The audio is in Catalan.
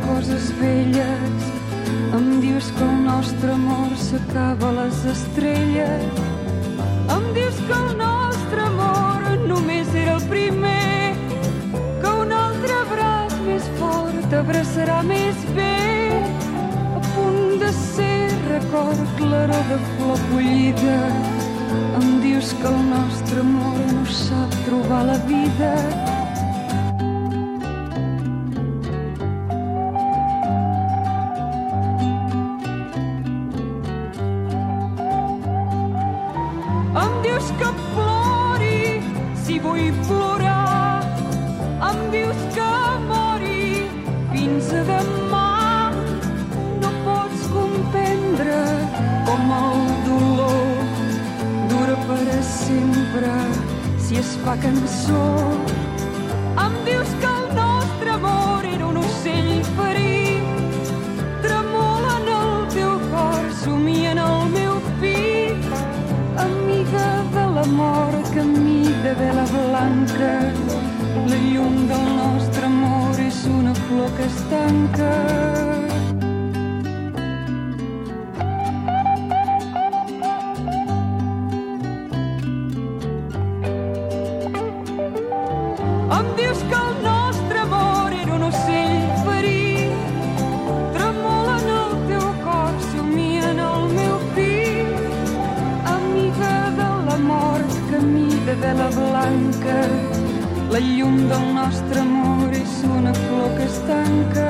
coses velles. Em dius que el nostre amor s'acaba a les estrelles. Em dius que el nostre amor només era el primer, que un altre braç més fort t'abraçarà més bé, a punt de ser record claror de flor collida. Em dius que el nostre amor no sap trobar la vida. Em dius que plori si vull plorar. Em dius que mori fins a demà. No pots comprendre com el dolor dura per a sempre si es fa cançó. Em dius que el nostre amor era un ocell ferit, tremola en el teu cor, somia en el meu pit. Amiga de l'amor, camí de vela blanca, la llum del nostre amor és una flor que es tanca. Em dius que el nostre amor era un ocell ferit, tremola en el teu cor, somia en el meu pit. Amiga de l'amor, camí de vela blanca, la llum del nostre amor és una flor que es tanca.